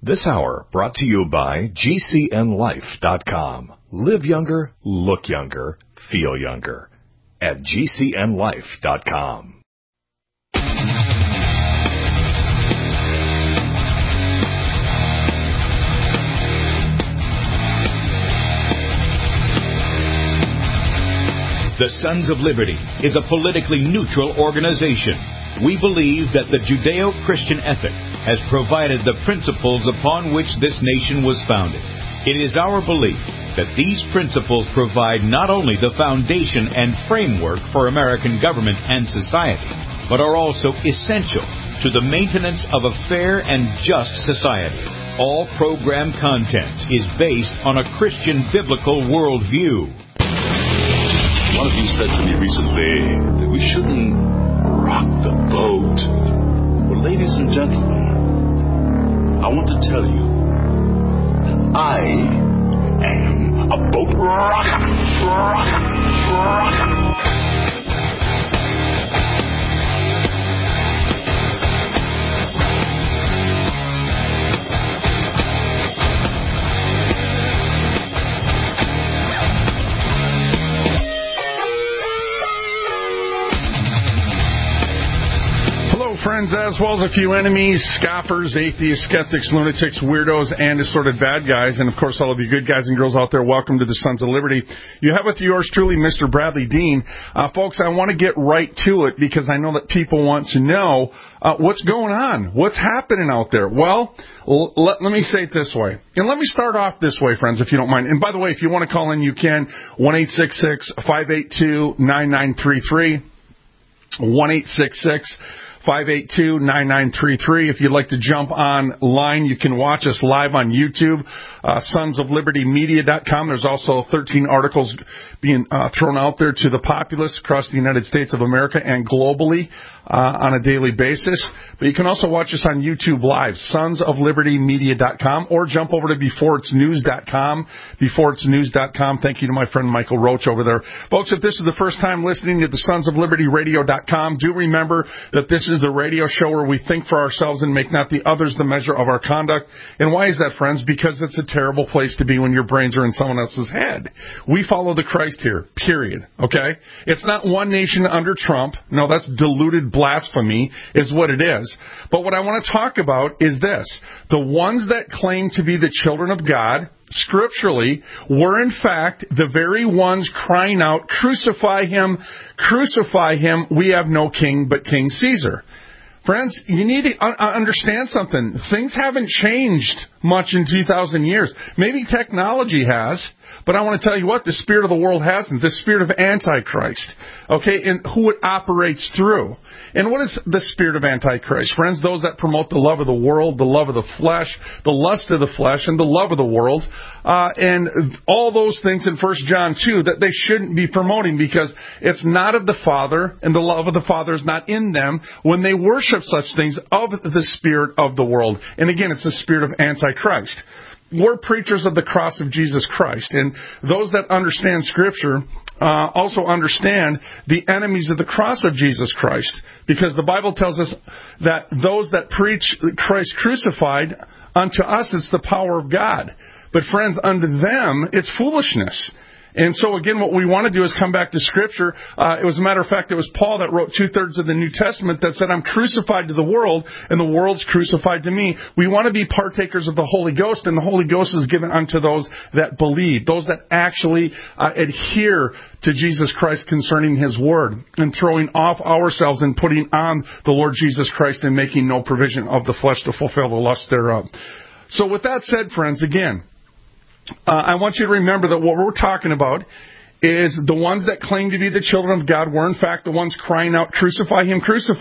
This hour brought to you by GCNLife.com. Live younger, look younger, feel younger. At GCNLife.com. The Sons of Liberty is a politically neutral organization. We believe that the Judeo-Christian ethic has provided the principles upon which this nation was founded. It is our belief that these principles provide not only the foundation and framework for American government and society, but are also essential to the maintenance of a fair and just society. All program content is based on a Christian biblical worldview. One of you said to me recently that we shouldn't rock the boat. Well, ladies and gentlemen, I want to tell you that I am a boat rocker. Friends, as well as a few enemies, scoffers, atheists, skeptics, lunatics, weirdos, and assorted bad guys. And, of course, all of you good guys and girls out there, welcome to the Sons of Liberty. You have with yours truly, Mr. Bradley Dean. Folks, I want to get right to it because I know that people want to know what's going on, what's happening out there. Well, let me say it this way. And let me start off this way, friends, if you don't mind. And, by the way, if you want to call in, you can. 1-866-582-9933. 1-866-582-9933. If you'd like to jump online, you can watch us live on YouTube, sonsoflibertymedia.com. There's also 13 articles being thrown out there to the populace across the United States of America and globally on a daily basis. But you can also watch us on YouTube Live, sonsoflibertymedia.com, or jump over to beforeitsnews.com, beforeitsnews.com. Thank you to my friend Michael Roach over there. Folks, if this is the first time listening to the sonsoflibertyradio.com, do remember that this is the radio show where we think for ourselves and make not the others the measure of our conduct. And why is that, friends? Because it's a terrible place to be when your brains are in someone else's head. We follow the Christ here, period, okay? It's not one nation under Trump. No, that's diluted blasphemy is what it is. But what I want to talk about is this. The ones that claim to be the children of God, scripturally, were in fact the very ones crying out, crucify him, we have no king but King Caesar. Friends, you need to understand something. Things haven't changed much in 2,000 years. Maybe technology has, but I want to tell you what, the spirit of the world hasn't. The spirit of Antichrist, okay, and who it operates through. And what is the spirit of Antichrist? Friends, those that promote the love of the world, the love of the flesh, the lust of the flesh, and the love of the world, and all those things in 1 John 2 that they shouldn't be promoting because it's not of the Father, and the love of the Father is not in them when they worship such things of the spirit of the world. And again, it's the spirit of Antichrist. We're preachers of the cross of Jesus Christ, and those that understand Scripture also understand the enemies of the cross of Jesus Christ, because the Bible tells us that those that preach Christ crucified, unto us it's the power of God. But friends, unto them it's foolishness. And so, again, what we want to do is come back to Scripture. It was a matter of fact, it was Paul that wrote 2/3 of the New Testament that said, I'm crucified to the world, and the world's crucified to me. We want to be partakers of the Holy Ghost, and the Holy Ghost is given unto those that believe, those that actually adhere to Jesus Christ concerning His Word, and throwing off ourselves and putting on the Lord Jesus Christ and making no provision of the flesh to fulfill the lust thereof. So with that said, friends, again, I want you to remember that what we're talking about is the ones that claim to be the children of God were in fact the ones crying out, crucify him,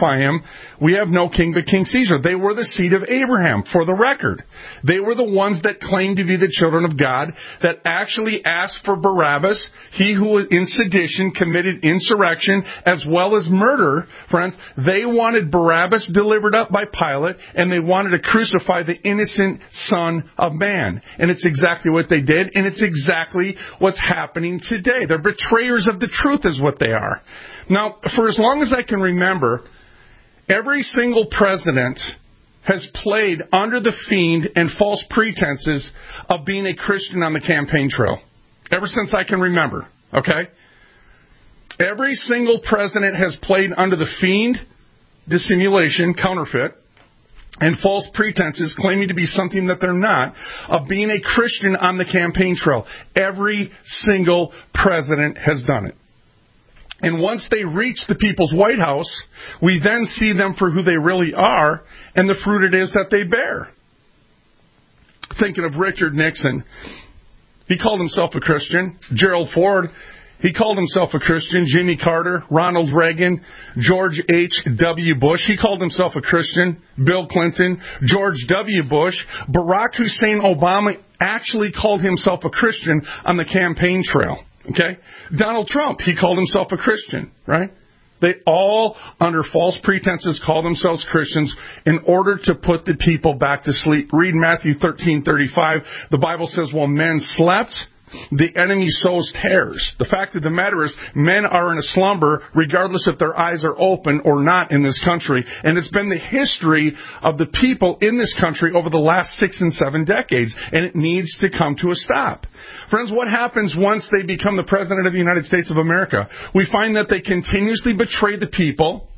we have no king but King Caesar. They were the seed of Abraham, for the record. They were the ones that claimed to be the children of God, that actually asked for Barabbas, he who was in sedition, committed insurrection, as well as murder. Friends, they wanted Barabbas delivered up by Pilate, and they wanted to crucify the innocent Son of Man. And it's exactly what they did, and it's exactly what's happening today. They're betrayers of the truth is what they are. Now, for as long as I can remember, every single president has played under the fiend and false pretenses of being a Christian on the campaign trail. Ever since I can remember, okay? Every single president has played under the fiend, dissimulation, counterfeit, and false pretenses claiming to be something that they're not, of being a Christian on the campaign trail. Every single president has done it. And once they reach the people's White House, we then see them for who they really are and the fruit it is that they bear. Thinking of Richard Nixon, he called himself a Christian. Gerald Ford, he called himself a Christian. Jimmy Carter, Ronald Reagan, George H.W. Bush, he called himself a Christian. Bill Clinton, George W. Bush, Barack Hussein Obama actually called himself a Christian on the campaign trail. Okay? Donald Trump, he called himself a Christian, right? They all, under false pretenses, call themselves Christians in order to put the people back to sleep. Read Matthew 13:35. The Bible says, while men slept, the enemy sows tares. The fact of the matter is, men are in a slumber regardless if their eyes are open or not in this country. And it's been the history of the people in this country over the last 6 and 7 decades. And it needs to come to a stop. Friends, what happens once they become the President of the United States of America? We find that they continuously betray the people.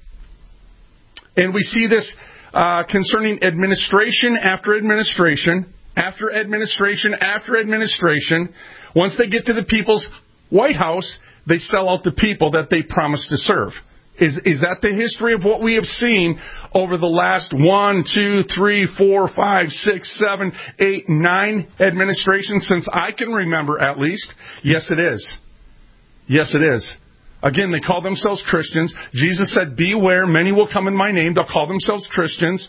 And we see this concerning administration after administration, after administration after administration. Once they get to the people's White House, they sell out the people that they promised to serve. Is that the history of what we have seen over the last 1, 2, 3, 4, 5, 6, 7, 8, 9 administrations since I can remember at least? Yes, it is. Yes, it is. Again, they call themselves Christians. Jesus said, beware, many will come in my name. They'll call themselves Christians.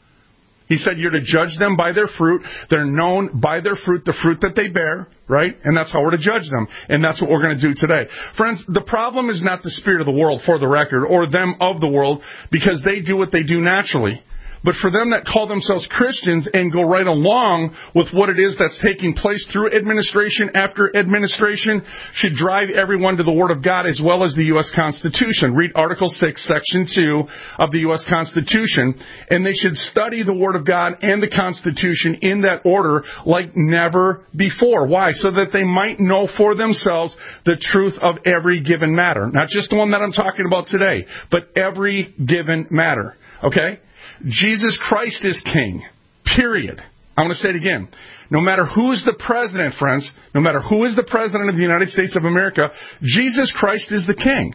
He said you're to judge them by their fruit. They're known by their fruit, the fruit that they bear, right? And that's how we're to judge them. And that's what we're going to do today. Friends, the problem is not the spirit of the world, for the record, or them of the world, because they do what they do naturally. But for them that call themselves Christians and go right along with what it is that's taking place through administration after administration should drive everyone to the Word of God as well as the U.S. Constitution. Read Article 6, Section 2 of the U.S. Constitution, and they should study the Word of God and the Constitution in that order like never before. Why? So that they might know for themselves the truth of every given matter. Not just the one that I'm talking about today, but every given matter. Okay? Jesus Christ is King. Period. I want to say it again. No matter who is the president, friends, no matter who is the president of the United States of America, Jesus Christ is the King.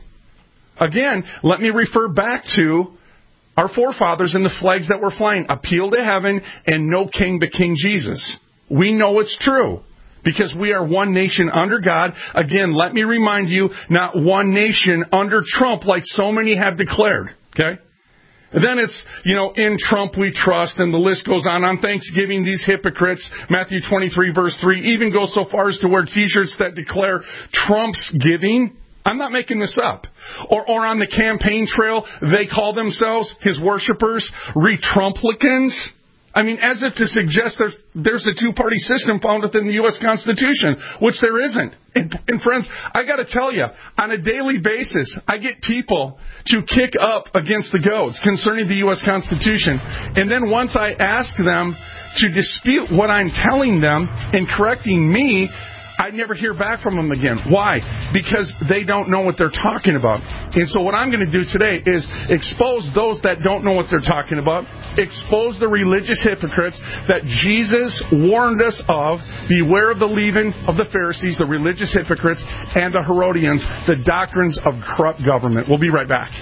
Again, let me refer back to our forefathers and the flags that were flying. Appeal to heaven and no king but King Jesus. We know it's true because we are one nation under God. Again, let me remind you, not one nation under Trump like so many have declared. Okay? And then it's, in Trump we trust, and the list goes on. On Thanksgiving, these hypocrites, Matthew 23, verse 3, even go so far as to wear T-shirts that declare Trump's giving. I'm not making this up. Or on the campaign trail, they call themselves, his worshipers, Retrumplicans. I mean, as if to suggest there's a two-party system found within the U.S. Constitution, which there isn't. And friends, I got to tell you, on a daily basis, I get people to kick up against the goats concerning the U.S. Constitution. And then once I ask them to dispute what I'm telling them and correcting me, I never hear back from them again. Why? Because they don't know what they're talking about. And so what I'm going to do today is expose those that don't know what they're talking about, expose the religious hypocrites that Jesus warned us of. Beware of the leaven of the Pharisees, the religious hypocrites, and the Herodians, the doctrines of corrupt government. We'll be right back.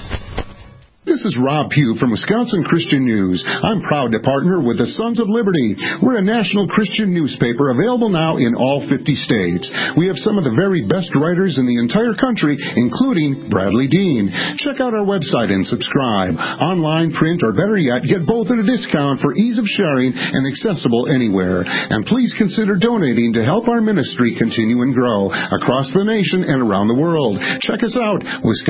This is Rob Pugh from Wisconsin Christian News. I'm proud to partner with the Sons of Liberty. We're a national Christian newspaper available now in all 50 states. We have some of the very best writers in the entire country, including Bradley Dean. Check out our website and subscribe. Online, print, or better yet, get both at a discount for ease of sharing and accessible anywhere. And please consider donating to help our ministry continue and grow across the nation and around the world. Check us out,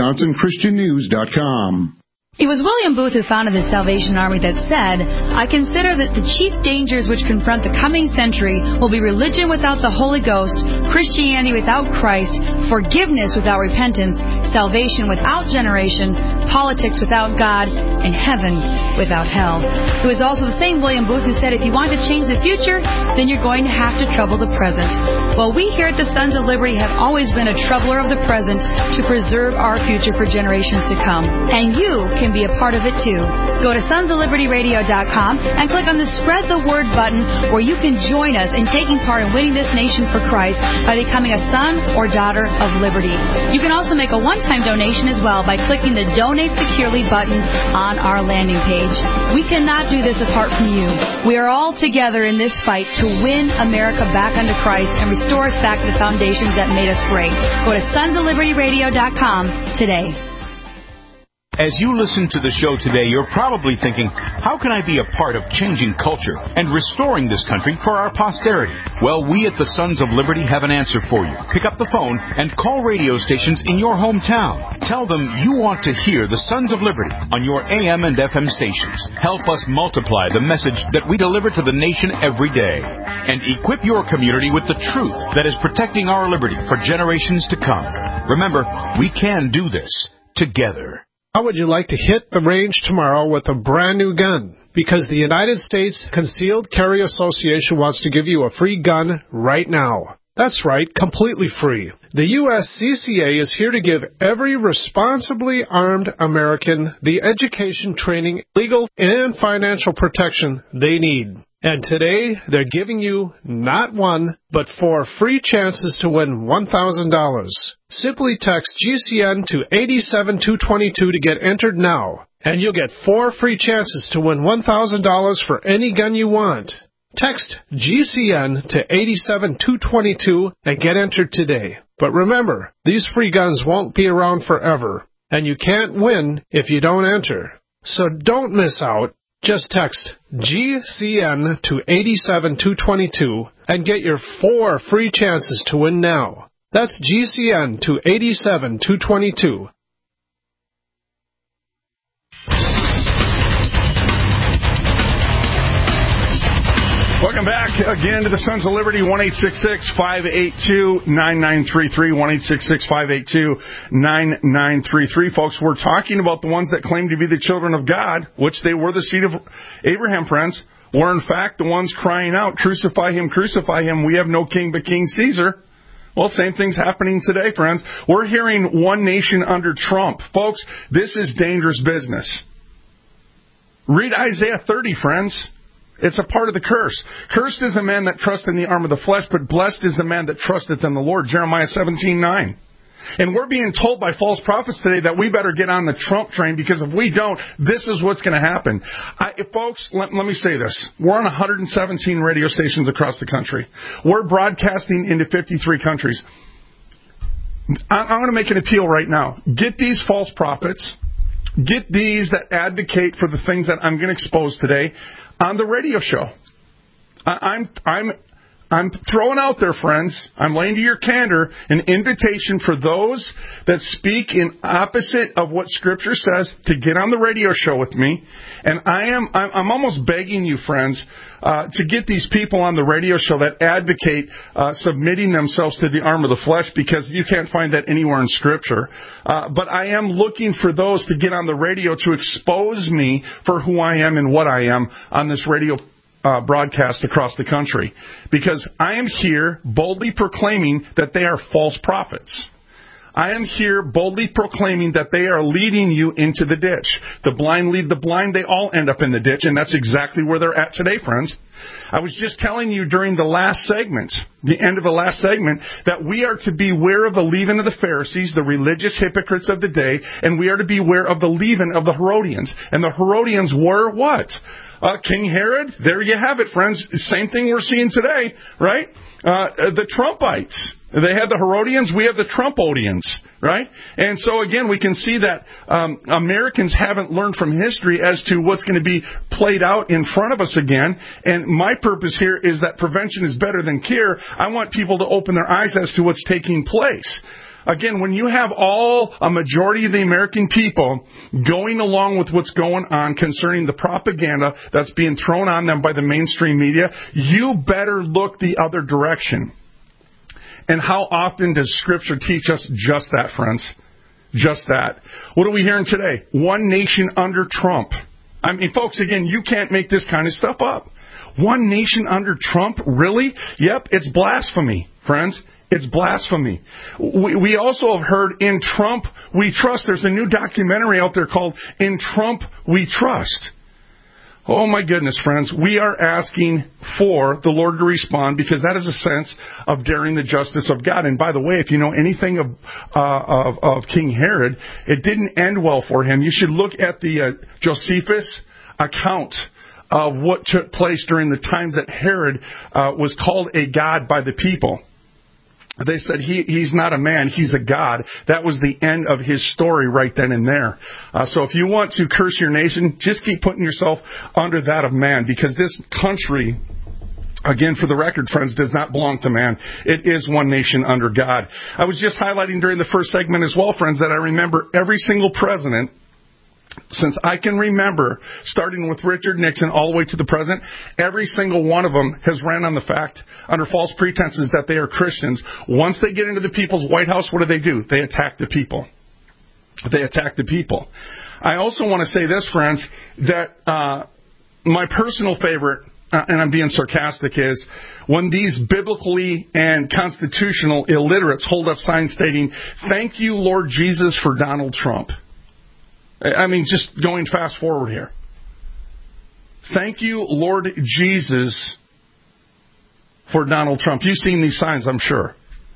WisconsinChristianNews.com. It was William Booth who founded the Salvation Army that said, I consider that the chief dangers which confront the coming century will be religion without the Holy Ghost, Christianity without Christ, forgiveness without repentance, salvation without generation, politics without God, and heaven without hell. It was also the same William Booth who said, if you want to change the future, then you're going to have to trouble the present. Well, we here at the Sons of Liberty have always been a troubler of the present to preserve our future for generations to come. And you can be a part of it too. Go to sonsoflibertyradio.com and click on the Spread the Word button, where you can join us in taking part in winning this nation for Christ by becoming a son or daughter of liberty. You can also make a one-time donation as well by clicking the Donate Securely button on our landing page. We cannot do this apart from you. We are all together in this fight to win America back unto Christ and restore us back to the foundations that made us great. Go to sonsoflibertyradio.com today. As you listen to the show today, you're probably thinking, how can I be a part of changing culture and restoring this country for our posterity? Well, we at the Sons of Liberty have an answer for you. Pick up the phone and call radio stations in your hometown. Tell them you want to hear the Sons of Liberty on your AM and FM stations. Help us multiply the message that we deliver to the nation every day. And equip your community with the truth that is protecting our liberty for generations to come. Remember, we can do this together. How would you like to hit the range tomorrow with a brand new gun? Because the United States Concealed Carry Association wants to give you a free gun right now. That's right, completely free. The USCCA is here to give every responsibly armed American the education, training, legal, and financial protection they need. And today, they're giving you not one, but 4 free chances to win $1,000. Simply text GCN to 87222 to get entered now, and you'll get 4 free chances to win $1,000 for any gun you want. Text GCN to 87222 and get entered today. But remember, these free guns won't be around forever, and you can't win if you don't enter. So don't miss out. Just text GCN to 87222 and get your 4 free chances to win now. That's GCN to 87222. Welcome back again to the Sons of Liberty, 1-866-582-9933, 1-866-582-9933. Folks, we're talking about the ones that claim to be the children of God, which they were the seed of Abraham, friends, were in fact the ones crying out, crucify him, we have no king but King Caesar. Well, same thing's happening today, friends. We're hearing one nation under Trump. Folks, this is dangerous business. Read Isaiah 30, friends. It's a part of the curse. Cursed is the man that trusteth in the arm of the flesh, but blessed is the man that trusteth in the Lord. Jeremiah 17:9. And we're being told by false prophets today that we better get on the Trump train, because if we don't, this is what's going to happen. Folks, let me say this. We're on 117 radio stations across the country. We're broadcasting into 53 countries. I'm going to make an appeal right now. Get these false prophets, get these that advocate for the things that I'm going to expose today on the radio show. I'm throwing out there, friends, I'm laying to your candor an invitation for those that speak in opposite of what Scripture says to get on the radio show with me. And I'm almost begging you, friends, to get these people on the radio show that advocate submitting themselves to the arm of the flesh, because you can't find that anywhere in Scripture. But I am looking for those to get on the radio to expose me for who I am and what I am on this radio broadcast across the country, because I am here boldly proclaiming that they are false prophets. I am here boldly proclaiming that they are leading you into the ditch. The blind lead the blind. They all end up in the ditch, and that's exactly where they're at today, friends. I was just telling you during the last segment, the end of the last segment, that we are to beware of the leaven of the Pharisees, the religious hypocrites of the day, and we are to beware of the leaven of the Herodians. And the Herodians were what? King Herod. There you have it, friends. Same thing we're seeing today, right? The Trumpites. They had the Herodians, we have the Trumpodians, right? And so, again, we can see that Americans haven't learned from history as to what's going to be played out in front of us again. And my purpose here is that prevention is better than cure. I want people to open their eyes as to what's taking place. Again, when you have a majority of the American people going along with what's going on concerning the propaganda that's being thrown on them by the mainstream media, you better look the other direction. And how often does Scripture teach us just that, friends? just that. What are we hearing today? One nation under Trump. I mean, folks, again, you can't make this kind of stuff up. One nation under Trump? Really? Yep, it's blasphemy, friends. It's blasphemy. We also have heard In Trump We Trust. There's a new documentary out there called In Trump We Trust. Oh, my goodness, friends. We are asking for the Lord to respond because that is a sense of daring the justice of God. And by the way, if you know anything of King Herod, it didn't end well for him. You should look at the Josephus account of what took place during the times that Herod was called a god by the people. They said he's not a man, he's a god. That was the end of his story right then and there. So if you want to curse your nation, just keep putting yourself under that of man, because this country, again, for the record, friends, does not belong to man. It is one nation under God. I was just highlighting during the first segment as well, friends, that I remember every single president since I can remember, starting with Richard Nixon all the way to the present, every single one of them has ran on the fact, under false pretenses, that they are Christians. Once they get into the people's White House, what do? They attack the people. They attack the people. I also want to say this, friends, that my personal favorite, and I'm being sarcastic, is when these biblically and constitutional illiterates hold up signs stating, "Thank you, Lord Jesus, for Donald Trump." I mean, just going fast forward here. Thank you, Lord Jesus, for Donald Trump. You've seen these signs, I'm sure.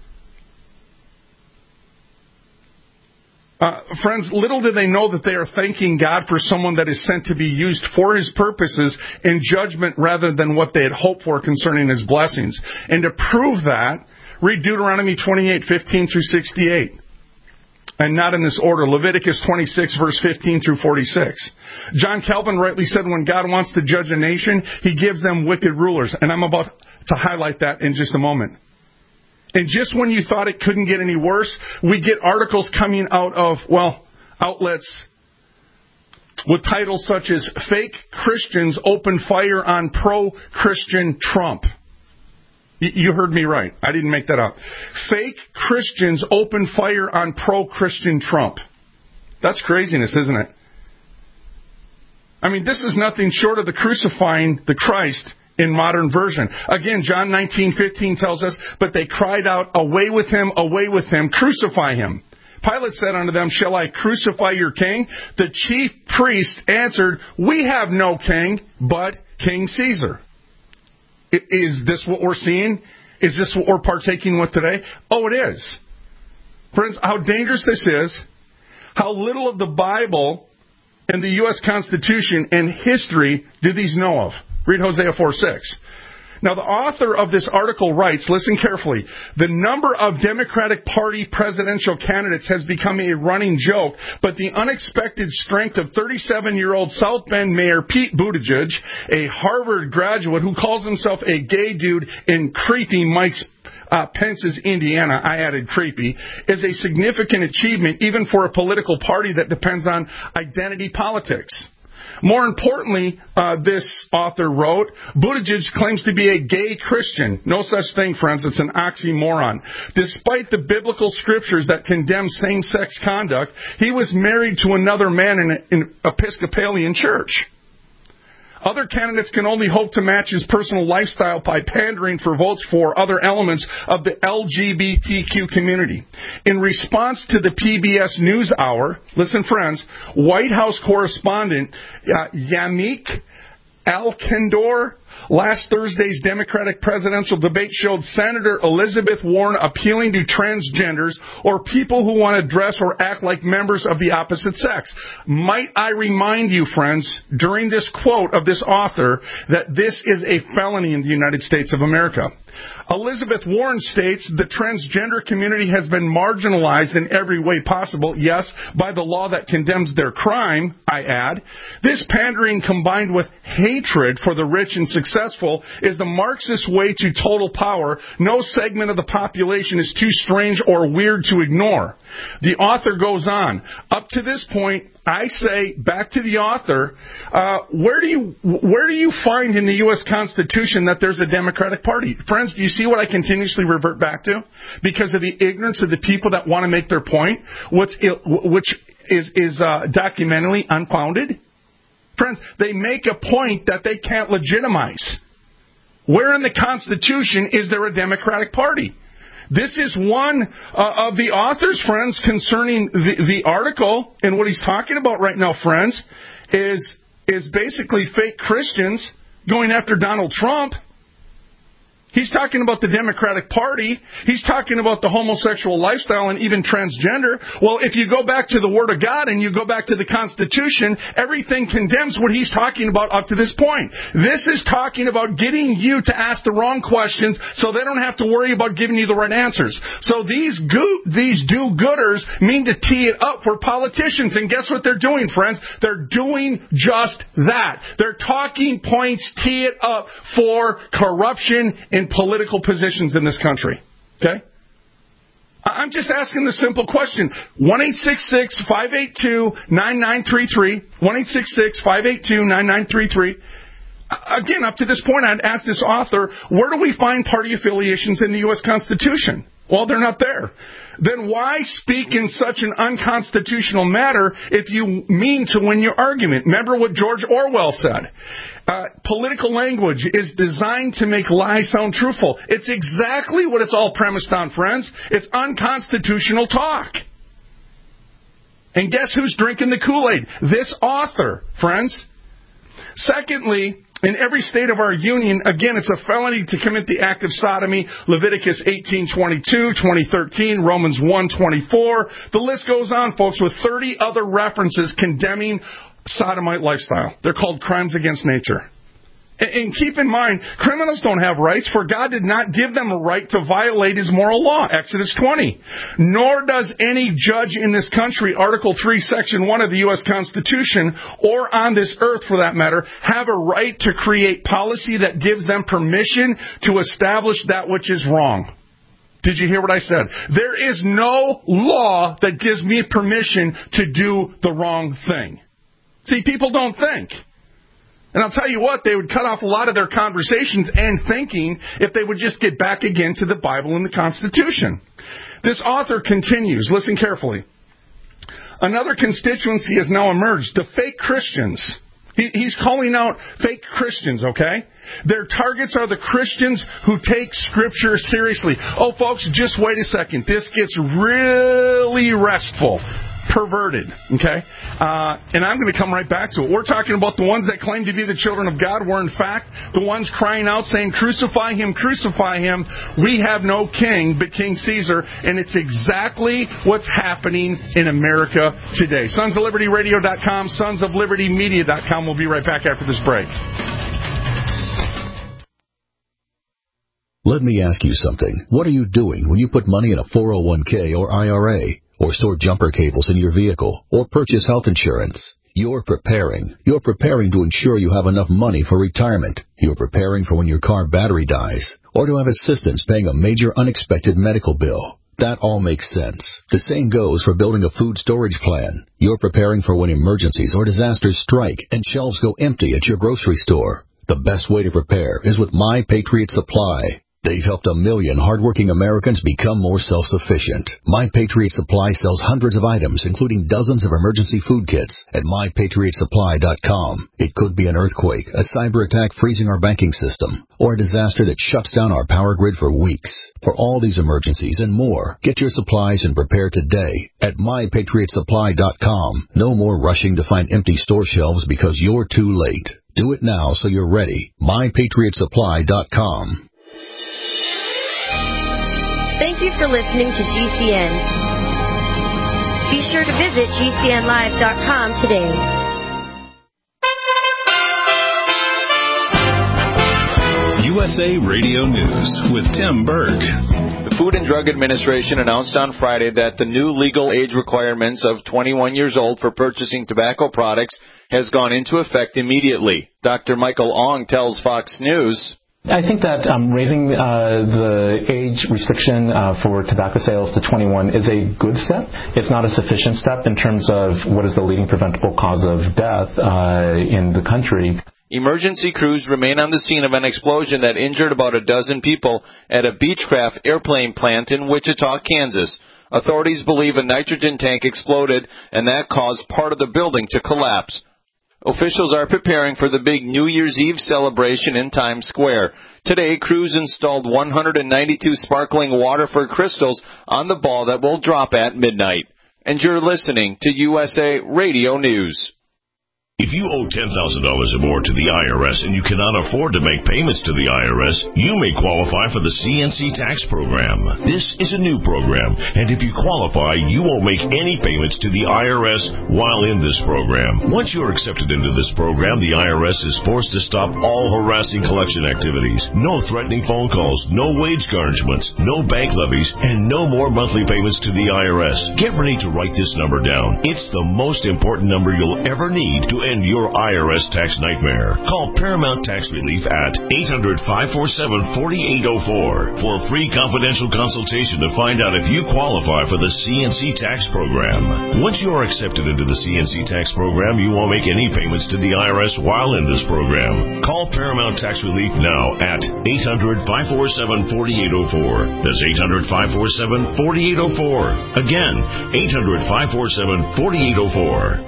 Friends, little do they know that they are thanking God for someone that is sent to be used for His purposes in judgment rather than what they had hoped for concerning His blessings. And to prove that, read Deuteronomy 28:15 through 68. And not in this order. Leviticus 26, verse 15 through 46. John Calvin rightly said when God wants to judge a nation, He gives them wicked rulers. And I'm about to highlight that in just a moment. And just when you thought it couldn't get any worse, we get articles coming out of, outlets with titles such as "Fake Christians Open Fire on Pro-Christian Trump." You heard me right. I didn't make that up. Fake Christians open fire on pro-Christian Trump. That's craziness, isn't it? I mean, this is nothing short of the crucifying the Christ in modern version. Again, John 19:15 tells us, "But they cried out, 'Away with him, crucify him.' Pilate said unto them, 'Shall I crucify your king?' The chief priests answered, 'We have no king but King Caesar.'" Is this what we're seeing? Is this what we're partaking with today? Oh, it is. Friends, how dangerous this is, how little of the Bible and the U.S. Constitution and history do these know of. Read Hosea 4:6. Now, the author of this article writes, listen carefully, "The number of Democratic Party presidential candidates has become a running joke, but the unexpected strength of 37-year-old South Bend Mayor Pete Buttigieg, a Harvard graduate who calls himself a gay dude in creepy Mike Pence's Indiana," I added creepy, "is a significant achievement even for a political party that depends on identity politics." More importantly, this author wrote, Buttigieg claims to be a gay Christian. No such thing, friends. It's an oxymoron. Despite the biblical scriptures that condemn same-sex conduct, he was married to another man in an Episcopalian church. Other candidates can only hope to match his personal lifestyle by pandering for votes for other elements of the LGBTQ community. In response to the PBS NewsHour, listen, friends, White House correspondent Yamik Alkindor, last Thursday's Democratic presidential debate showed Senator Elizabeth Warren appealing to transgenders or people who want to dress or act like members of the opposite sex. Might I remind you, friends, during this quote of this author, that this is a felony in the United States of America. Elizabeth Warren states the transgender community has been marginalized in every way possible, yes, by the law that condemns their crime, I add. This pandering combined with hatred for the rich and successful is the Marxist way to total power. No segment of the population is too strange or weird to ignore. The author goes on, up to this point, I say back to the author, where do you find in the U.S. Constitution that there's a Democratic Party? Friends, do you see what I continuously revert back to? Because of the ignorance of the people that want to make their point, which is documentally unfounded. Friends, they make a point that they can't legitimize. Where in the Constitution is there a Democratic Party? This is one of the author's, friends, concerning the article, and what he's talking about right now, friends, is basically fake Christians going after Donald Trump. He's talking about the Democratic Party. He's talking about the homosexual lifestyle and even transgender. Well, if you go back to the Word of God and you go back to the Constitution, everything condemns what he's talking about up to this point. This is talking about getting you to ask the wrong questions so they don't have to worry about giving you the right answers. So these do-gooders mean to tee it up for politicians. And guess what they're doing, friends? They're doing just that. They're talking points, tee it up for corruption in political positions in this country. Okay? I'm just asking the simple question. 1-866-582-9933. 1-866-582-9933. Again, up to this point, I'd ask this author, where do we find party affiliations in the U.S. Constitution? Well, they're not there. Then why speak in such an unconstitutional matter if you mean to win your argument? Remember what George Orwell said. Political language is designed to make lies sound truthful. It's exactly what it's all premised on, friends. It's unconstitutional talk. And guess who's drinking the Kool-Aid? This author, friends. Secondly, in every state of our union, again, it's a felony to commit the act of sodomy. Leviticus 18:22, 2013, Romans 1:24. The list goes on, folks, with 30 other references condemning sodomite lifestyle. They're called crimes against nature. And keep in mind, criminals don't have rights, for God did not give them a right to violate His moral law, Exodus 20. Nor does any judge in this country, Article 3, Section 1 of the U.S. Constitution, or on this earth for that matter, have a right to create policy that gives them permission to establish that which is wrong. Did you hear what I said? There is no law that gives me permission to do the wrong thing. See, people don't think. And I'll tell you what, they would cut off a lot of their conversations and thinking if they would just get back again to the Bible and the Constitution. This author continues. Listen carefully. Another constituency has now emerged, the fake Christians. He's calling out fake Christians, okay? Their targets are the Christians who take Scripture seriously. Oh, folks, just wait a second. This gets really restful. Perverted, okay? And I'm going to come right back to it. We're talking about the ones that claim to be the children of God, were in fact the ones crying out saying, crucify him, crucify him. We have no king but King Caesar. And it's exactly what's happening in America today. SonsOfLibertyRadio.com, SonsOfLibertyMedia.com. We'll be right back after this break. Let me ask you something. What are you doing when you put money in a 401k or IRA? Or store jumper cables in your vehicle, or purchase health insurance? You're preparing. You're preparing to ensure you have enough money for retirement. You're preparing for when your car battery dies, or to have assistance paying a major unexpected medical bill. That all makes sense. The same goes for building a food storage plan. You're preparing for when emergencies or disasters strike and shelves go empty at your grocery store. The best way to prepare is with My Patriot Supply. They've helped 1 million hardworking Americans become more self-sufficient. My Patriot Supply sells hundreds of items, including dozens of emergency food kits at MyPatriotSupply.com. It could be an earthquake, a cyber attack freezing our banking system, or a disaster that shuts down our power grid for weeks. For all these emergencies and more, get your supplies and prepare today at MyPatriotSupply.com. No more rushing to find empty store shelves because you're too late. Do it now so you're ready. MyPatriotSupply.com. Thank you for listening to GCN. Be sure to visit GCNlive.com today. USA Radio News with Tim Berg. The Food and Drug Administration announced on Friday that the new legal age requirements of 21 years old for purchasing tobacco products has gone into effect immediately. Dr. Michael Ong tells Fox News, I think that raising the age restriction for tobacco sales to 21 is a good step. It's not a sufficient step in terms of what is the leading preventable cause of death in the country. Emergency crews remain on the scene of an explosion that injured about a dozen people at a Beechcraft airplane plant in Wichita, Kansas. Authorities believe a nitrogen tank exploded, and that caused part of the building to collapse. Officials are preparing for the big New Year's Eve celebration in Times Square. Today, crews installed 192 sparkling Waterford crystals on the ball that will drop at midnight. And you're listening to USA Radio News. If you owe $10,000 or more to the IRS and you cannot afford to make payments to the IRS, you may qualify for the CNC tax program. This is a new program, and if you qualify, you won't make any payments to the IRS while in this program. Once you're accepted into this program, the IRS is forced to stop all harassing collection activities. No threatening phone calls, no wage garnishments, no bank levies, and no more monthly payments to the IRS. Get ready to write this number down. It's the most important number you'll ever need to end your IRS tax nightmare. Call Paramount Tax Relief at 800-547-4804 for a free confidential consultation to find out if you qualify for the CNC tax program. Once you are accepted into the CNC tax program, you won't make any payments to the IRS while in this program. Call Paramount Tax Relief now at 800-547-4804. That's 800-547-4804. Again, 800-547-4804.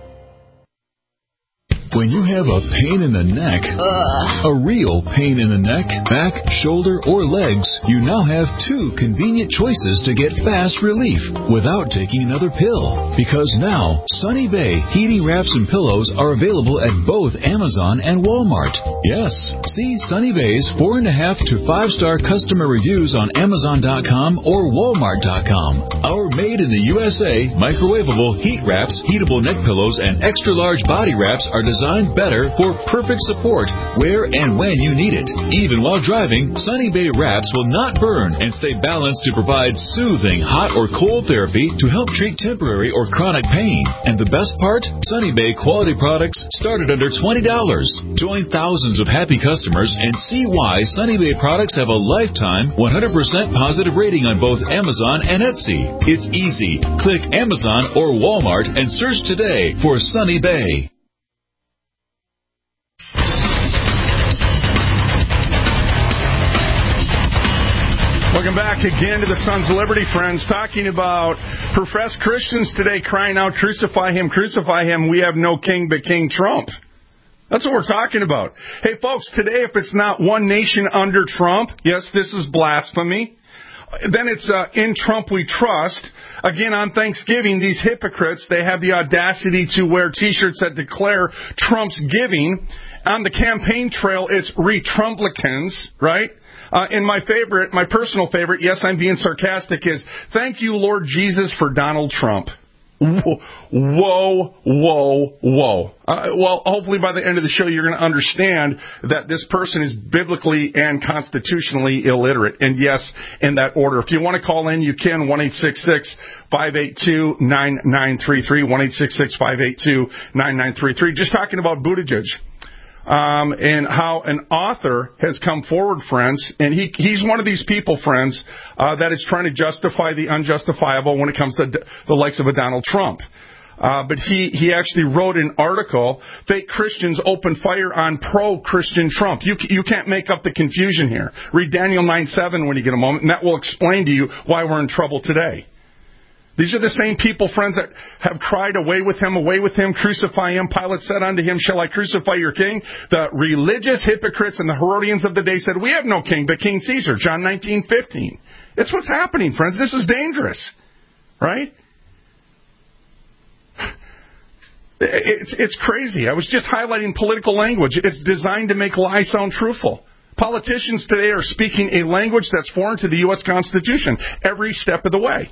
When you have a pain in the neck, a real pain in the neck, back, shoulder, or legs, you now have two convenient choices to get fast relief without taking another pill. Because now, Sunny Bay heating wraps and pillows are available at both Amazon and Walmart. Yes, see Sunny Bay's 4.5 to 5-star customer reviews on Amazon.com or Walmart.com. Our made in the USA microwavable heat wraps, heatable neck pillows, and extra large body wraps are designed better for perfect support where and when you need it. Even while driving, Sunny Bay wraps will not burn and stay balanced to provide soothing hot or cold therapy to help treat temporary or chronic pain. And the best part? Sunny Bay quality products start at under $20. Join thousands of happy customers and see why Sunny Bay products have a lifetime 100% positive rating on both Amazon and Etsy. It's easy. Click Amazon or Walmart and search today for Sunny Bay. Welcome back again to the Sons of Liberty, friends, talking about professed Christians today crying out, crucify him, we have no king but King Trump. That's what we're talking about. Hey, folks, today if it's not one nation under Trump, yes, this is blasphemy. Then it's in Trump we trust. Again, on Thanksgiving, these hypocrites, they have the audacity to wear T-shirts that declare Trump's giving. On the campaign trail, it's Retrumplicans, right? And my personal favorite, yes, I'm being sarcastic, is thank you, Lord Jesus, for Donald Trump. Whoa. Well, hopefully by the end of the show, you're going to understand that this person is biblically and constitutionally illiterate. And yes, in that order. If you want to call in, you can, 1-866-582-9933, 1-866-582-9933. Just talking about Buttigieg. And how an author has come forward, friends, and he's one of these people, friends, that is trying to justify the unjustifiable when it comes to the likes of a Donald Trump. But he actually wrote an article, Fake Christians Open Fire on Pro-Christian Trump. You can't make up the confusion here. Read Daniel 9:7 when you get a moment, and that will explain to you why we're in trouble today. These are the same people, friends, that have cried, away with him, crucify him. Pilate said unto him, shall I crucify your king? The religious hypocrites and the Herodians of the day said, we have no king but King Caesar, John 19:15. It's what's happening, friends. This is dangerous, right? It's crazy. I was just highlighting political language. It's designed to make lies sound truthful. Politicians today are speaking a language that's foreign to the U.S. Constitution every step of the way.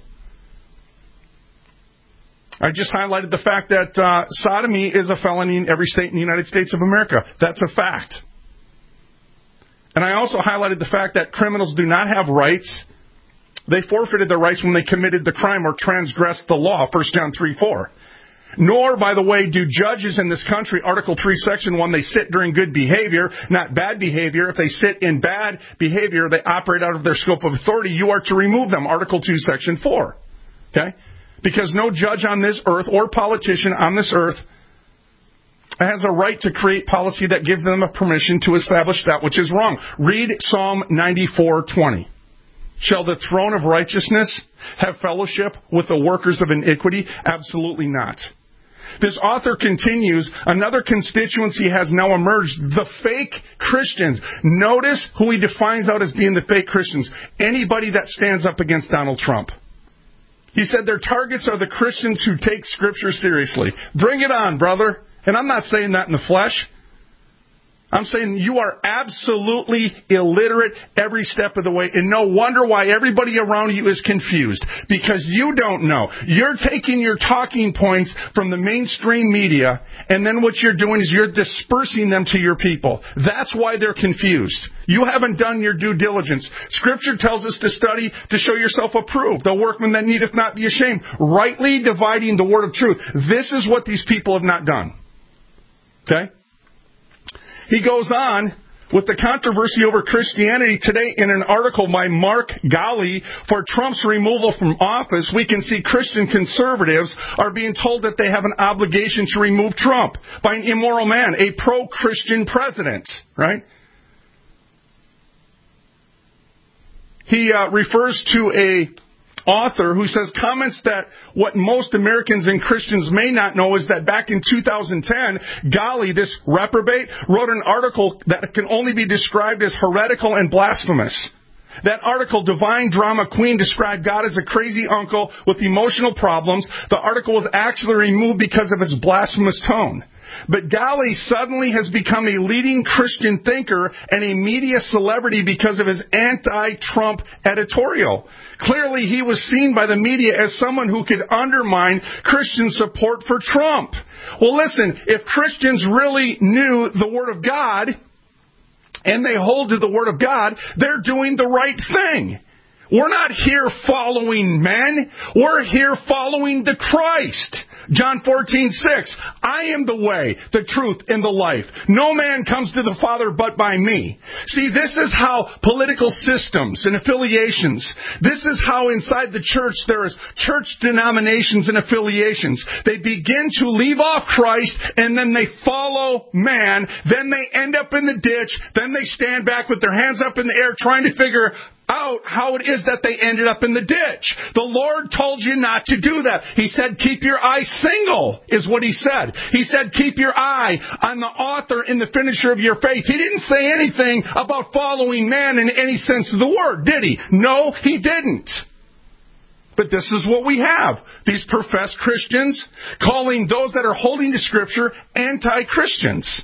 I just highlighted the fact that sodomy is a felony in every state in the United States of America. That's a fact. And I also highlighted the fact that criminals do not have rights. They forfeited their rights when they committed the crime or transgressed the law, 1 John 3:4. Nor, by the way, do judges in this country, Article 3, Section 1, they sit during good behavior, not bad behavior. If they sit in bad behavior, they operate out of their scope of authority. You are to remove them, Article 2, Section 4. Okay? Because no judge on this earth or politician on this earth has a right to create policy that gives them a permission to establish that which is wrong. Read Psalm 94:20. Shall the throne of righteousness have fellowship with the workers of iniquity? Absolutely not. This author continues, another constituency has now emerged, the fake Christians. Notice who he defines out as being the fake Christians. Anybody that stands up against Donald Trump. He said their targets are the Christians who take Scripture seriously. Bring it on, brother. And I'm not saying that in the flesh. I'm saying you are absolutely illiterate every step of the way, and no wonder why everybody around you is confused, because you don't know. You're taking your talking points from the mainstream media, and then what you're doing is you're dispersing them to your people. That's why they're confused. You haven't done your due diligence. Scripture tells us to study to show yourself approved, the workman that needeth not be ashamed, rightly dividing the word of truth. This is what these people have not done. Okay? He goes on with the controversy over Christianity today in an article by Mark Galli for Trump's removal from office. We can see Christian conservatives are being told that they have an obligation to remove Trump by an immoral man, a pro-Christian president, right? He refers to a author who says comments that what most Americans and Christians may not know is that back in 2010, Galli, this reprobate, wrote an article that can only be described as heretical and blasphemous. That article, Divine Drama Queen, described God as a crazy uncle with emotional problems. The article was actually removed because of its blasphemous tone. But Galli suddenly has become a leading Christian thinker and a media celebrity because of his anti-Trump editorial. Clearly, he was seen by the media as someone who could undermine Christian support for Trump. Well, listen, if Christians really knew the Word of God, and they hold to the Word of God, they're doing the right thing. We're not here following men. We're here following the Christ. John 14:6. I am the way, the truth, and the life. No man comes to the Father but by me. See, this is how political systems and affiliations, this is how inside the church there is church denominations and affiliations. They begin to leave off Christ, and then they follow man. Then they end up in the ditch. Then they stand back with their hands up in the air trying to figure out how it is that they ended up in the ditch. The Lord told you not to do that. He said, keep your eye single, is what He said. He said, keep your eye on the author and the finisher of your faith. He didn't say anything about following man in any sense of the word, did He? No, He didn't. But this is what we have. These professed Christians calling those that are holding to Scripture anti-Christians.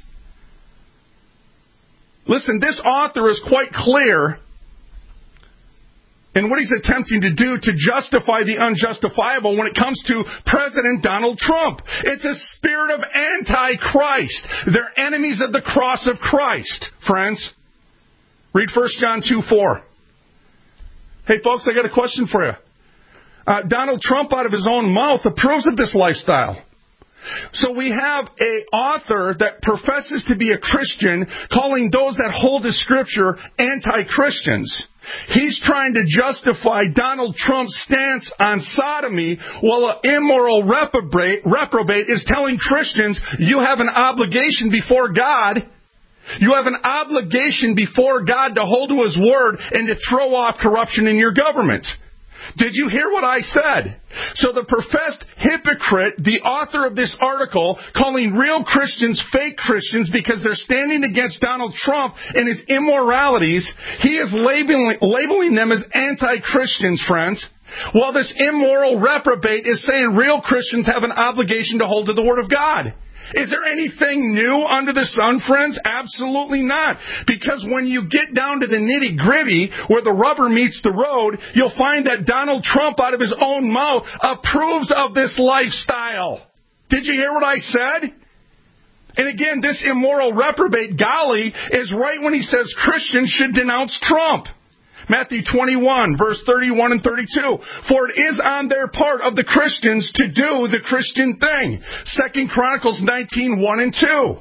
Listen, this author is quite clear and what he's attempting to do to justify the unjustifiable when it comes to President Donald Trump. It's a spirit of Antichrist. They're enemies of the cross of Christ, friends. Read 1 John 2:4. Hey, folks, I got a question for you. Donald Trump, out of his own mouth, approves of this lifestyle. So we have an author that professes to be a Christian calling those that hold the Scripture anti-Christians. He's trying to justify Donald Trump's stance on sodomy while an immoral reprobate is telling Christians you have an obligation before God. You have an obligation before God to hold to His Word and to throw off corruption in your government. Did you hear what I said? So the professed hypocrite, the author of this article, calling real Christians fake Christians because they're standing against Donald Trump and his immoralities, he is labeling them as anti-Christians, friends. While this immoral reprobate is saying real Christians have an obligation to hold to the Word of God. Is there anything new under the sun, friends? Absolutely not. Because when you get down to the nitty-gritty, where the rubber meets the road, you'll find that Donald Trump, out of his own mouth, approves of this lifestyle. Did you hear what I said? And again, this immoral reprobate, Galli, is right when he says Christians should denounce Trump. Matthew 21, verse 31 and 32. For it is on their part of the Christians to do the Christian thing. 2 Chronicles 19, 1 and 2.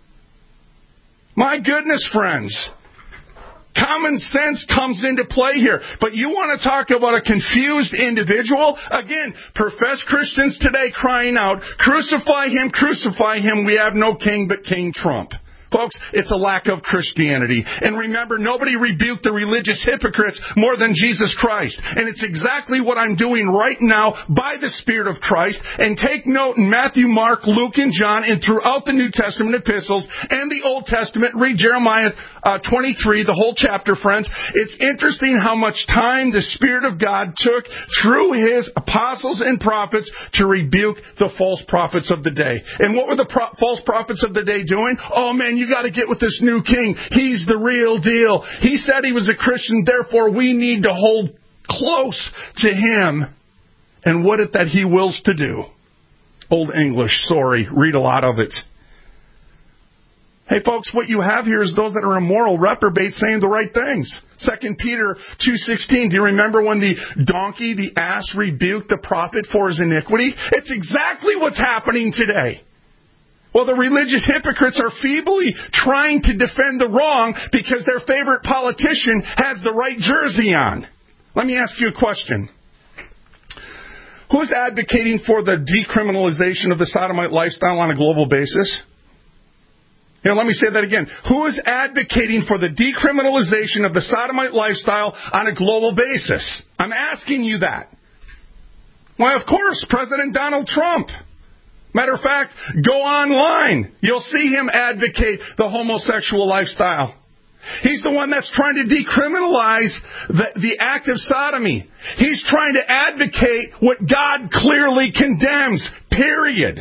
My goodness, friends. Common sense comes into play here. But you want to talk about a confused individual? Again, professed Christians today crying out, crucify him, we have no king but King Trump. Folks, it's a lack of Christianity. And remember, nobody rebuked the religious hypocrites more than Jesus Christ. And it's exactly what I'm doing right now by the Spirit of Christ. And take note in Matthew, Mark, Luke, and John, and throughout the New Testament epistles and the Old Testament, read Jeremiah 23, the whole chapter, friends. It's interesting how much time the Spirit of God took through His apostles and prophets to rebuke the false prophets of the day. And what were the false prophets of the day doing? Oh man, you got to get with this new king. He's the real deal. He said he was a Christian, therefore we need to hold close to him and what it that he wills to do. Old English, sorry, read a lot of it. Hey folks, what you have here is those that are immoral, reprobate, saying the right things. 2 Peter 2:16, do you remember when the donkey, the ass, rebuked the prophet for his iniquity? It's exactly what's happening today. Well, the religious hypocrites are feebly trying to defend the wrong because their favorite politician has the right jersey on. Let me ask you a question. Who's advocating for the decriminalization of the sodomite lifestyle on a global basis? Here, let me say that again. Who is advocating for the decriminalization of the sodomite lifestyle on a global basis? I'm asking you that. Why, of course, President Donald Trump. Matter of fact, go online. You'll see him advocate the homosexual lifestyle. He's the one that's trying to decriminalize the act of sodomy. He's trying to advocate what God clearly condemns. Period.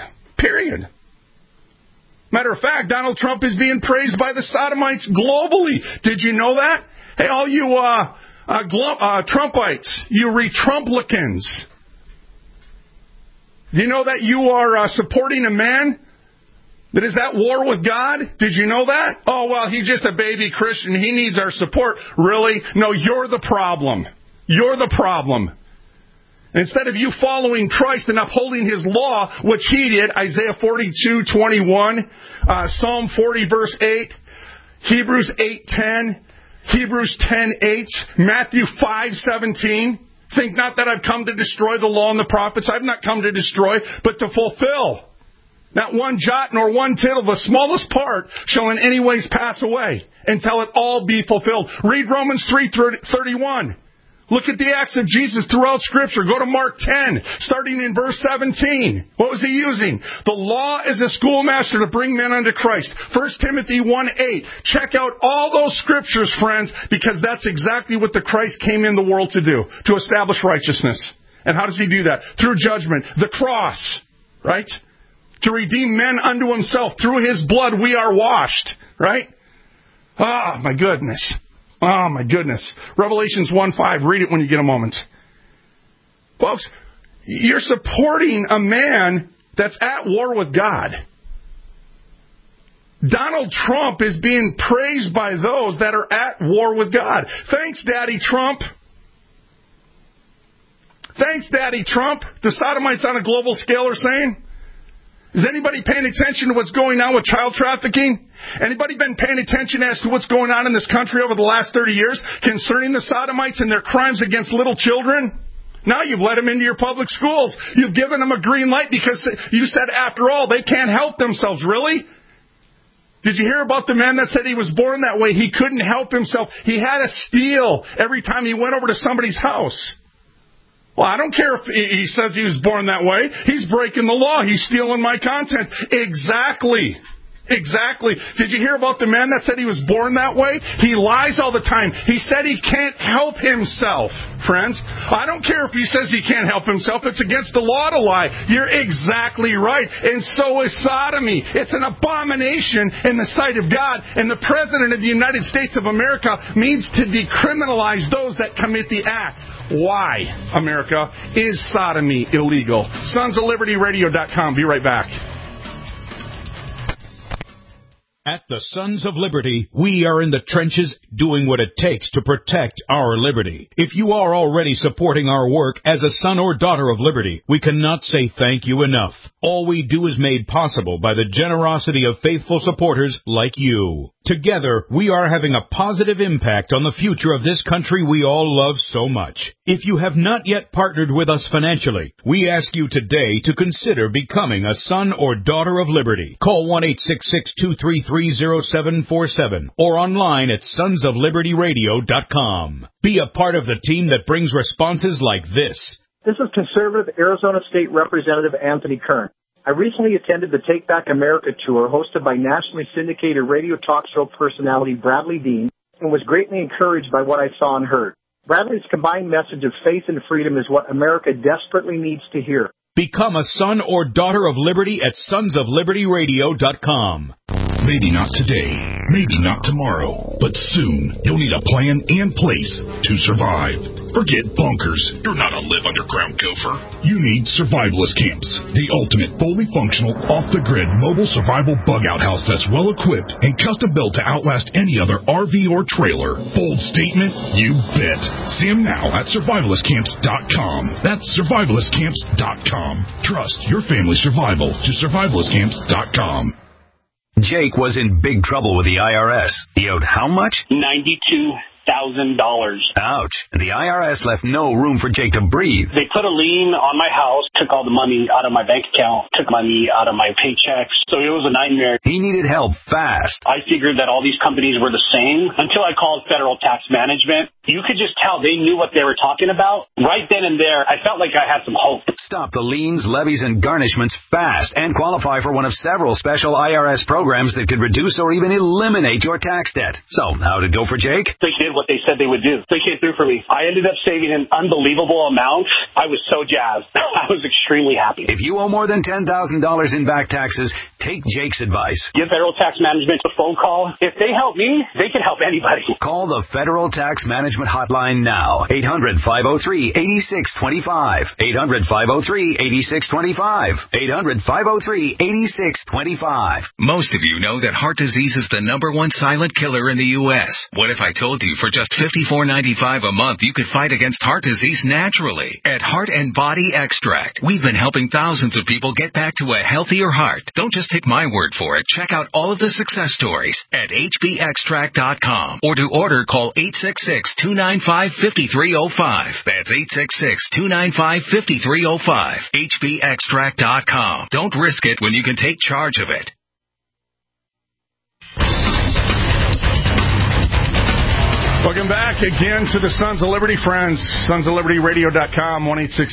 Matter of fact, Donald Trump is being praised by the sodomites globally. Did you know that? Hey, all you Trumpites, you re-Trumplicans. Do you know that you are supporting a man that is at war with God? Did you know that? Oh, well, he's just a baby Christian. He needs our support. Really? No, you're the problem. You're the problem. Instead of you following Christ and upholding His law, which He did, Isaiah 42:21, Psalm 40, verse 8, Hebrews 8:10, Hebrews 10:8, Matthew 5:17. Think not that I've come to destroy the law and the prophets. I've not come to destroy, but to fulfill. Not one jot nor one tittle, the smallest part, shall in any ways pass away until it all be fulfilled. Read Romans 3:31. Look at the acts of Jesus throughout Scripture. Go to Mark 10, starting in verse 17. What was he using? The law is a schoolmaster to bring men unto Christ. 1 Timothy 1:8. Check out all those Scriptures, friends, because that's exactly what the Christ came in the world to do, to establish righteousness. And how does He do that? Through judgment. The cross, right? To redeem men unto Himself. Through His blood we are washed, right? Ah, my goodness. Oh, my goodness. Revelations 1:5. Read it when you get a moment. Folks, you're supporting a man that's at war with God. Donald Trump is being praised by those that are at war with God. Thanks, Daddy Trump. Thanks, Daddy Trump. The sodomites on a global scale are saying. Is anybody paying attention to what's going on with child trafficking? Anybody been paying attention as to what's going on in this country over the last 30 years concerning the sodomites and their crimes against little children? Now you've let them into your public schools. You've given them a green light because you said, after all, they can't help themselves. Really? Did you hear about the man that said he was born that way? He couldn't help himself. He had to steal every time he went over to somebody's house. Well, I don't care if he says he was born that way. He's breaking the law. He's stealing my content. Exactly. Did you hear about the man that said he was born that way? He lies all the time. He said he can't help himself, friends. I don't care if he says he can't help himself. It's against the law to lie. You're exactly right. And so is sodomy. It's an abomination in the sight of God. And the President of the United States of America means to decriminalize those that commit the act. Why, America, is sodomy illegal? SonsOfLibertyRadio.com. Be right back. At the Sons of Liberty, we are in the trenches doing what it takes to protect our liberty. If you are already supporting our work as a son or daughter of liberty, we cannot say thank you enough. All we do is made possible by the generosity of faithful supporters like you. Together, we are having a positive impact on the future of this country we all love so much. If you have not yet partnered with us financially, we ask you today to consider becoming a son or daughter of liberty. Call 1-866-233-0747 or online at sonsoflibertyradio.com. Be a part of the team that brings responses like this. This is conservative Arizona State Representative Anthony Kern. I recently attended the Take Back America tour hosted by nationally syndicated radio talk show personality Bradley Dean and was greatly encouraged by what I saw and heard. Bradley's combined message of faith and freedom is what America desperately needs to hear. Become a son or daughter of liberty at sonsoflibertyradio.com. Maybe not today, maybe not tomorrow, but soon you'll need a plan and place to survive. Forget bunkers. You're not a live underground gopher. You need survivalist camps, the ultimate fully functional, off-the-grid mobile survival bug-out house that's well-equipped and custom-built to outlast any other RV or trailer. Bold statement? You bet. See them now at survivalistcamps.com. That's survivalistcamps.com. Trust your family's survival to survivalistcamps.com. Jake was in big trouble with the IRS. He owed how much? $92,000. Ouch. The IRS left no room for Jake to breathe. They put a lien on my house, took all the money out of my bank account, took money out of my paychecks. So it was a nightmare. He needed help fast. I figured that all these companies were the same until I called Federal Tax Management. You could just tell they knew what they were talking about. Right then and there, I felt like I had some hope. Stop the liens, levies, and garnishments fast and qualify for one of several special IRS programs that could reduce or even eliminate your tax debt. So, how'd it go for Jake? They did what they said they would do. They came through for me. I ended up saving an unbelievable amount. I was so jazzed. I was extremely happy. If you owe more than $10,000 in back taxes, take Jake's advice. Give Federal Tax Management a phone call. If they help me, they can help anybody. Call the Federal Tax Management hotline now. 800-503-8625. 800-503-8625. 800-503-8625. Most of you know that heart disease is the #1 silent killer in the U.S. What if I told you for just $54.95 a month you could fight against heart disease naturally? At Heart and Body Extract, we've been helping thousands of people get back to a healthier heart. Don't just take my word for it. Check out all of the success stories at hbextract.com. Or to order, call 866-295-5305. That's 866-295-5305. hbextract.com. Don't risk it when you can take charge of it. Welcome back again to the Sons of Liberty, friends. SonsOfLibertyRadio.com,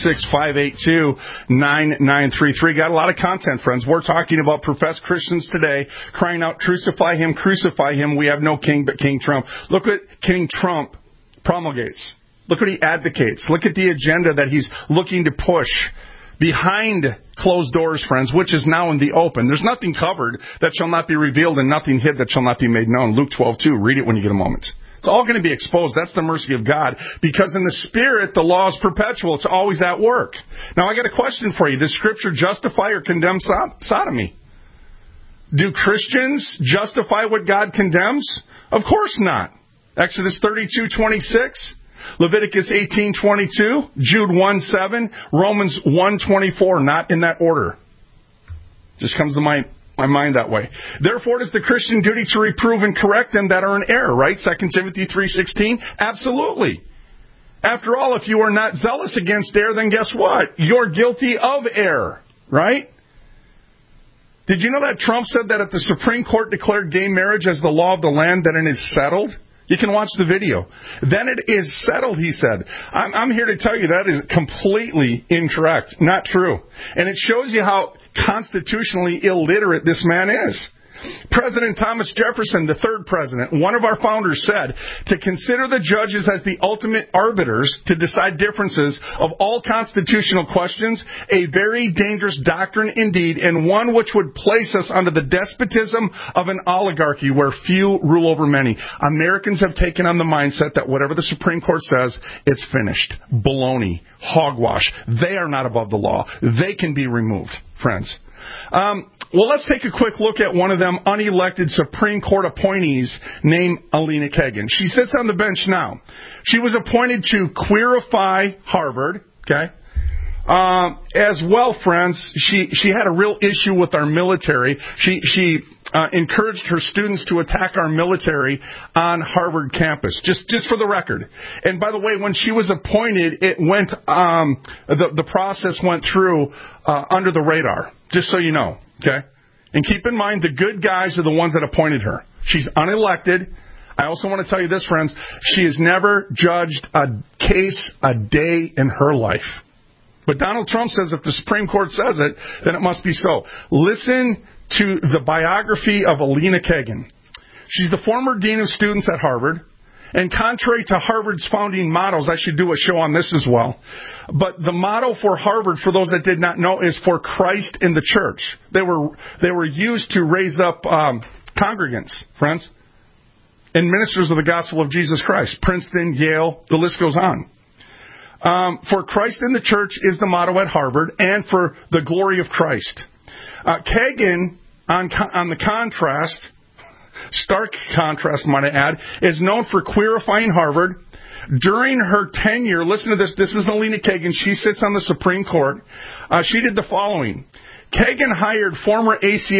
1-866-582-9933. Got a lot of content, friends. We're talking about professed Christians today crying out, crucify him, crucify him. We have no king but King Trump. Look what King Trump promulgates. Look what he advocates. Look at the agenda that he's looking to push behind closed doors, friends, which is now in the open. There's nothing covered that shall not be revealed and nothing hid that shall not be made known. Luke 12:2. Read it when you get a moment. It's all going to be exposed. That's the mercy of God. Because in the Spirit, the law is perpetual. It's always at work. Now, I got a question for you. Does Scripture justify or condemn sodomy? Do Christians justify what God condemns? Of course not. Exodus 32:26, Leviticus 18:22, Jude 1:7, Romans 1:24. Not in that order. Just comes to my mind that way. Therefore, it is the Christian duty to reprove and correct them that are in error, right? 2 Timothy 3:16. Absolutely. After all, if you are not zealous against error, then guess what? You're guilty of error, right? Did you know that Trump said that if the Supreme Court declared gay marriage as the law of the land, then it is settled? You can watch the video. Then it is settled, he said. I'm here to tell you that is completely incorrect. Not true. And it shows you how constitutionally illiterate this man is. President Thomas Jefferson, the third president, one of our founders, said to consider the judges as the ultimate arbiters to decide differences of all constitutional questions, a very dangerous doctrine indeed, and one which would place us under the despotism of an oligarchy where few rule over many. Americans have taken on the mindset that whatever the Supreme Court says, it's finished. Baloney. Hogwash. They are not above the law. They can be removed. friends. Well, let's take a quick look at one of them unelected Supreme Court appointees named Elena Kagan. She sits on the bench now. She was appointed to Queerify Harvard, okay? As well, friends, she had a real issue with our military. She encouraged her students to attack our military on Harvard campus, just for the record. And by the way, when she was appointed, it went the process went through under the radar, just so you know, okay? And keep in mind, the good guys are the ones that appointed her. She's unelected. I also want to tell you this, friends, she has never judged a case a day in her life. But Donald Trump says if the Supreme Court says it, then it must be so. Listen to the biography of Elena Kagan. She's the former dean of students at Harvard. And contrary to Harvard's founding mottos, I should do a show on this as well. But the motto for Harvard, for those that did not know, is for Christ in the church. They were used to raise up congregants, friends, and ministers of the gospel of Jesus Christ. Princeton, Yale, the list goes on. For Christ in the church is the motto at Harvard, and for the glory of Christ. Kagan, on the contrast, stark contrast, might I add, is known for queerifying Harvard. During her tenure, listen to this, this is Elena Kagan, she sits on the Supreme Court. She did the following. Kagan hired former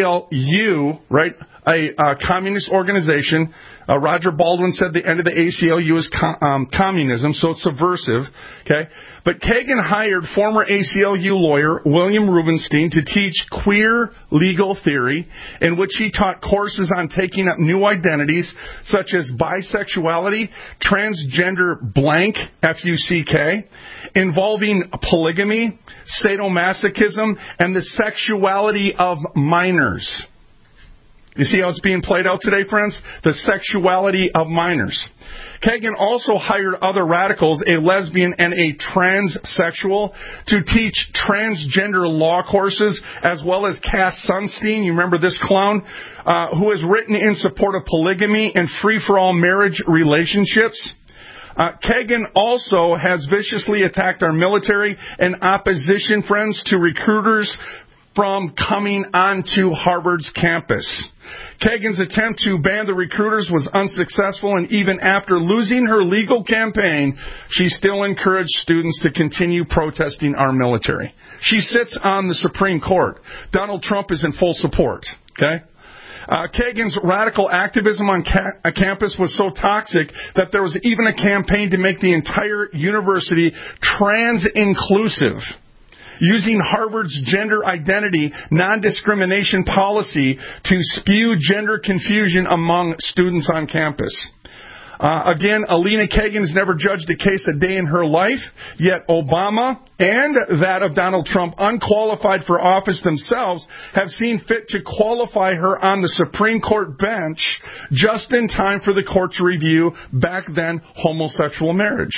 ACLU, right, a communist organization. Roger Baldwin said the end of the ACLU is communism, so it's subversive. Okay, but Kagan hired former ACLU lawyer William Rubenstein to teach queer legal theory, in which he taught courses on taking up new identities such as bisexuality, transgender blank, F-U-C-K, involving polygamy, sadomasochism, and the sexuality of minors. You see how it's being played out today, friends? The sexuality of minors. Kagan also hired other radicals, a lesbian and a transsexual, to teach transgender law courses, as well as Cass Sunstein, you remember this clown, who has written in support of polygamy and free-for-all marriage relationships. Kagan also has viciously attacked our military and opposition, friends, to recruiters from coming onto Harvard's campus. Kagan's attempt to ban the recruiters was unsuccessful, and even after losing her legal campaign, she still encouraged students to continue protesting our military. She sits on the Supreme Court. Donald Trump is in full support. Okay? Kagan's radical activism on campus was so toxic that there was even a campaign to make the entire university trans-inclusive, using Harvard's gender identity non-discrimination policy to spew gender confusion among students on campus. Again, Elena Kagan has never judged a case a day in her life, yet Obama and that of Donald Trump, unqualified for office themselves, have seen fit to qualify her on the Supreme Court bench just in time for the court to review back then homosexual marriage.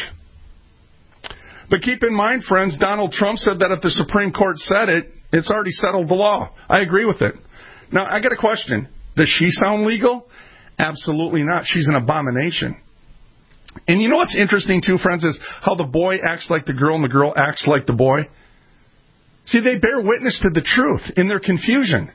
But keep in mind, friends, Donald Trump said that if the Supreme Court said it, it's already settled the law. I agree with it. Now, I got a question. Does she sound legal? Absolutely not. She's an abomination. And you know what's interesting, too, friends, is how the boy acts like the girl and the girl acts like the boy. See, they bear witness to the truth in their confusion.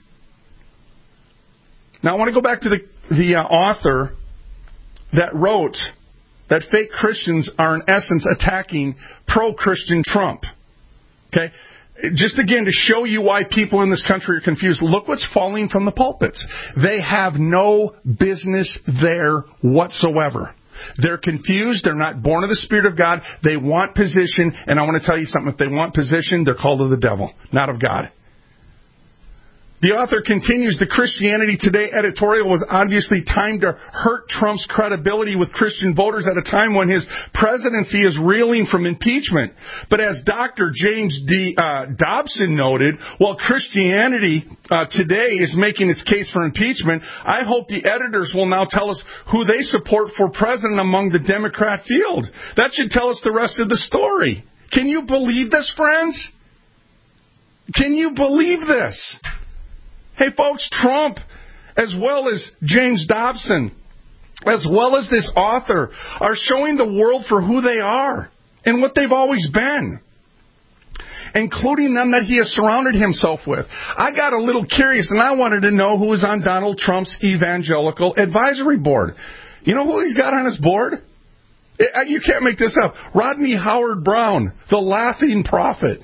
Now, I want to go back to the author that wrote that fake Christians are in essence attacking pro-Christian Trump. Okay? Just again to show you why people in this country are confused, look what's falling from the pulpits. They have no business there whatsoever. They're confused. They're not born of the Spirit of God. They want position. And I want to tell you something. If they want position, they're called of the devil, not of God. The author continues, the Christianity Today editorial was obviously timed to hurt Trump's credibility with Christian voters at a time when his presidency is reeling from impeachment. But as Dr. James D. Dobson noted, while Christianity Today is making its case for impeachment, I hope the editors will now tell us who they support for president among the Democrat field. That should tell us the rest of the story. Can you believe this, friends? Can you believe this? Hey, folks, Trump, as well as James Dobson, as well as this author, are showing the world for who they are and what they've always been. including them that he has surrounded himself with. I got a little curious, and I wanted to know who was on Donald Trump's Evangelical Advisory Board. You know who he's got on his board? You can't make this up. Rodney Howard-Browne, the laughing prophet.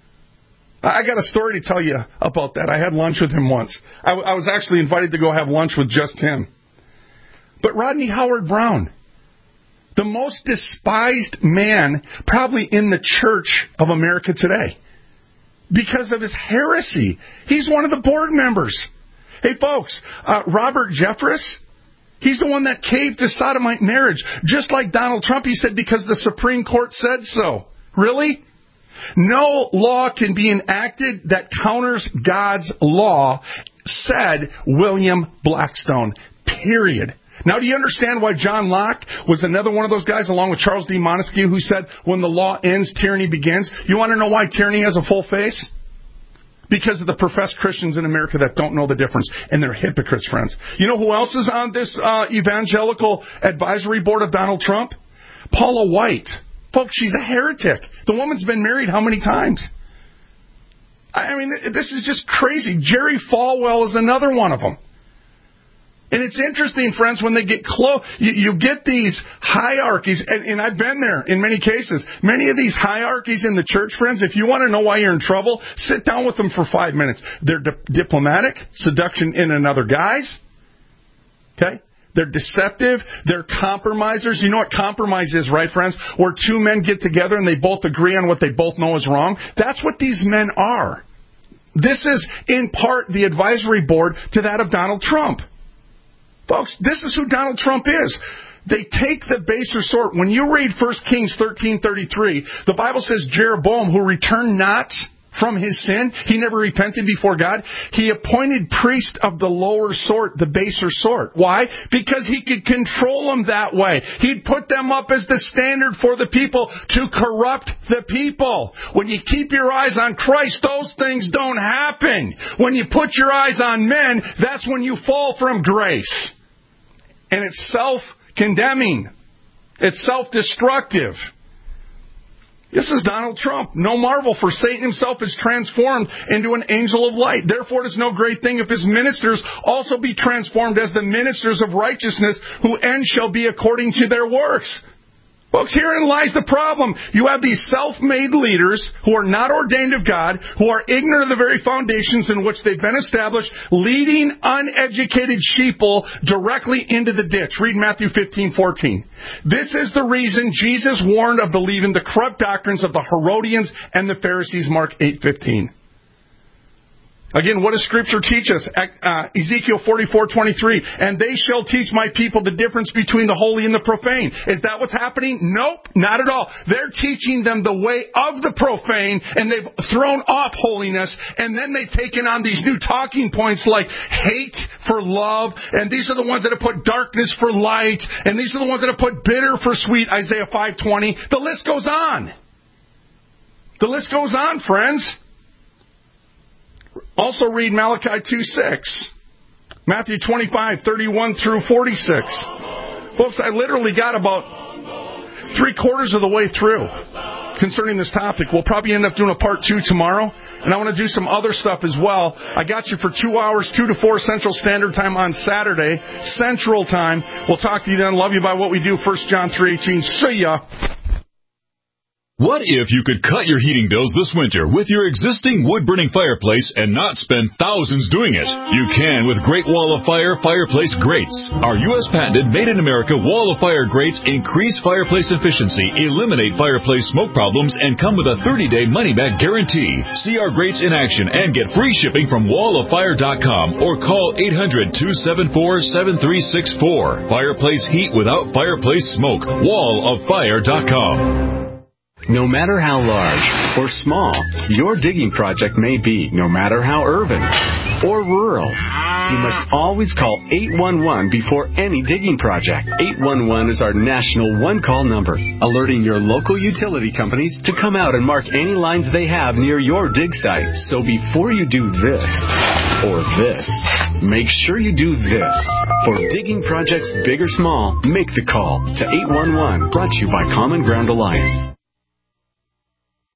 I got a story to tell you about that. I had lunch with him once. I was actually invited to go have lunch with just him. But Rodney Howard-Browne, the most despised man probably in the Church of America today because of his heresy. He's one of the board members. Hey, folks, Robert Jeffress, he's the one that caved to sodomite marriage, just like Donald Trump. He said because the Supreme Court said so. Really? No law can be enacted that counters God's law, said William Blackstone. Period. Now, do you understand why John Locke was another one of those guys, along with Charles D. Montesquieu, who said, when the law ends, tyranny begins? You want to know why tyranny has a full face? Because of the professed Christians in America that don't know the difference, and they're hypocrites, friends. You know who else is on this Evangelical Advisory Board of Donald Trump? Paula White. Folks, she's a heretic. The woman's been married how many times? I mean, this is just crazy. Jerry Falwell is another one of them. And it's interesting, friends, when they get close, you get these hierarchies, and I've been there in many cases. Many of these hierarchies in the church, friends, if you want to know why you're in trouble, sit down with them for 5 minutes. They're diplomatic, seduction in another guise. Okay? They're deceptive. They're compromisers. You know what compromise is, right, friends? Where two men get together and they both agree on what they both know is wrong. That's what these men are. This is, in part, the advisory board to that of Donald Trump. Folks, this is who Donald Trump is. They take the baser sort. When you read 1 Kings 13:33, the Bible says Jeroboam, who returned not from his sin, he never repented before God, he appointed priests of the lower sort, the baser sort. Why? Because he could control them that way. He'd put them up as the standard for the people to corrupt the people. When you keep your eyes on Christ, those things don't happen. When you put your eyes on men, that's when you fall from grace. And it's self-condemning. It's self-destructive. This is Donald Trump. No marvel, for Satan himself is transformed into an angel of light. Therefore, it is no great thing if his ministers also be transformed as the ministers of righteousness, whose end shall be according to their works. Folks, herein lies the problem. You have these self-made leaders who are not ordained of God, who are ignorant of the very foundations in which they've been established, leading uneducated sheeple directly into the ditch. Read Matthew 15:14. This is the reason Jesus warned of believing the corrupt doctrines of the Herodians and the Pharisees, Mark 8:15. Again, what does Scripture teach us? Ezekiel 44:23. And they shall teach my people the difference between the holy and the profane. Is that what's happening? Nope, not at all. They're teaching them the way of the profane, and they've thrown off holiness, and then they've taken on these new talking points like hate for love, and these are the ones that have put darkness for light, and these are the ones that have put bitter for sweet, Isaiah 5:20. The list goes on. The list goes on, friends. Also read Malachi 2:6, Matthew 25:31 through 46. Folks, I literally got about 3/4 of the way through concerning this topic. We'll probably end up doing a part 2 tomorrow, and I want to do some other stuff as well. I got you for 2 hours, 2 to 4 Central Standard Time on Saturday, Central Time. We'll talk to you then. Love you by what we do. 1 John 3:18. See ya. What if you could cut your heating bills this winter with your existing wood-burning fireplace and not spend thousands doing it? You can with Great Wall of Fire fireplace grates. Our U.S.-patented, made-in-America Wall of Fire grates increase fireplace efficiency, eliminate fireplace smoke problems, and come with a 30-day money-back guarantee. See our grates in action and get free shipping from walloffire.com or call 800-274-7364. Fireplace heat without fireplace smoke. walloffire.com. No matter how large or small your digging project may be, no matter how urban or rural, you must always call 811 before any digging project. 811 is our national one-call number, alerting your local utility companies to come out and mark any lines they have near your dig site. So before you do this or this, make sure you do this. For digging projects big or small, make the call to 811, brought to you by Common Ground Alliance.